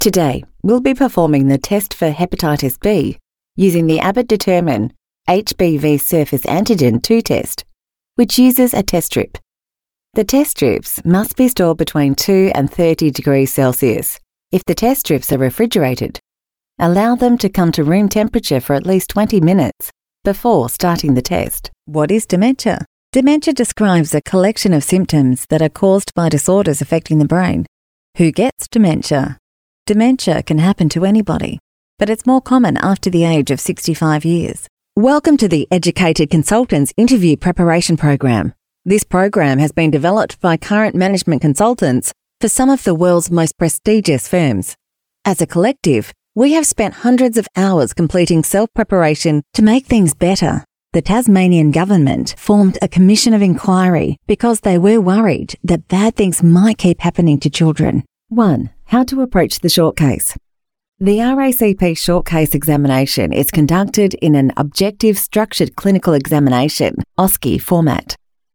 Today, we'll be performing the test for hepatitis B using the Abbott Determine HBV surface antigen 2 test, which uses a test strip. The test strips must be stored between 2 and 30 degrees Celsius. If the test strips are refrigerated, allow them to come to room temperature for at least 20 minutes before starting the test. What is dementia? Dementia describes a collection of symptoms that are caused by disorders affecting the brain. Who gets dementia? Dementia can happen to anybody, but it's more common after the age of 65 years. Welcome to the Educated Consultants Interview Preparation Program. This program has been developed by current management consultants for some of the world's most prestigious firms. As a collective, we have spent hundreds of hours completing self-preparation to make things better. The Tasmanian government formed a commission of inquiry because they were worried that bad things might keep happening to children. 1. How to approach the short case. The RACP short case examination is conducted in an objective structured clinical examination, OSCE format.